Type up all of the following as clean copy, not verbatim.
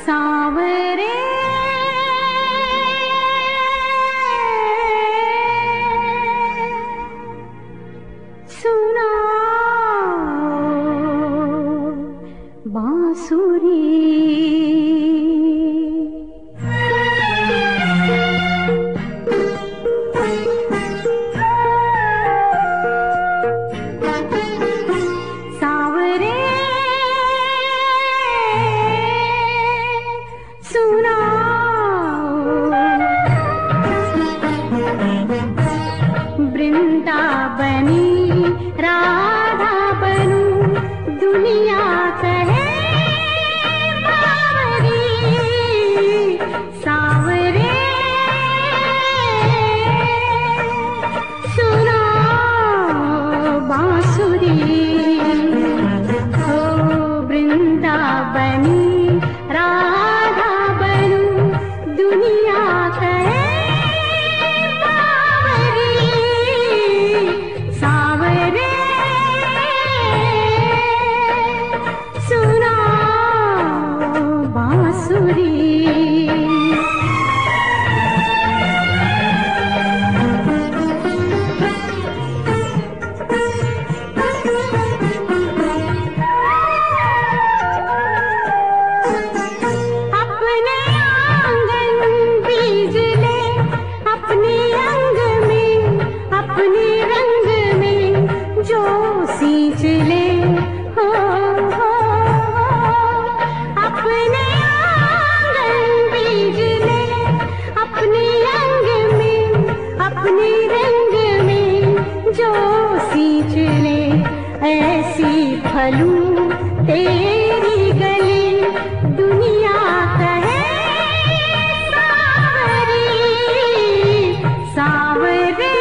सांवरे सुनाओ बांसुरी। वृंदावनी राधा बनूं, दुनिया कहे बावरी। सांवरे सुनाओ बांसुरी। हो वृंदावनी राधा बनूं, दुनिया कहे बांसुरी। अपने आंगन बीज ले, अपने अंग में अपने रंग में जो सींच ले। हो अपने अपने अंग में अपने रंग में जो सींच ले। ऐसी फलूं तेरी गली, दुनिया कहे सांवरी। सांवरे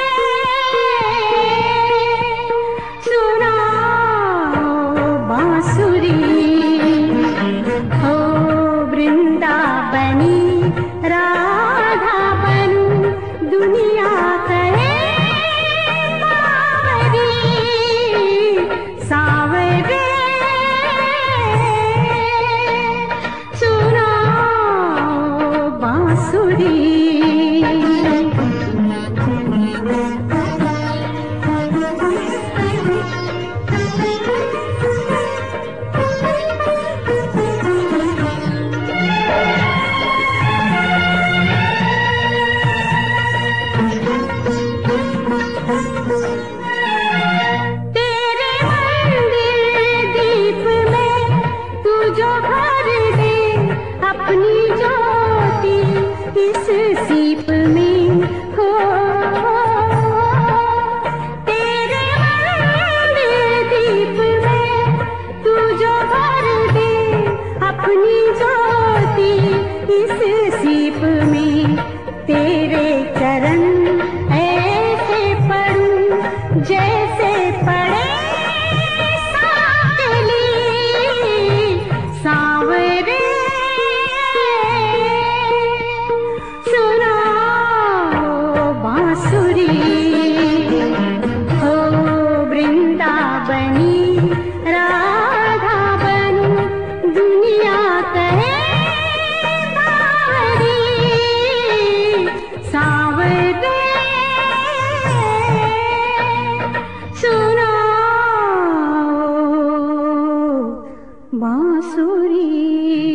सुनाओ बांसुरी। हो वृंदावनी राधा बनूं, दुनिया कहे बावरी। सांवरे सुनाओ बांसुरी। तेरे मंदिर दीप में तू जो भर दे अपनी ज्योति इस सीप में। हो तेरे मंदिर दीप में तू जो भर दे अपनी ज्योति इस सीप में। तेरे चरण ऐसे पढ़ूं जैसे पढ़े साकली। सांवरे सुनाओ बांसुरी। हो वृंदावनी राधा बनूं, दुनिया कहे बावरी। सांवरे सुनाओ बांसुरी।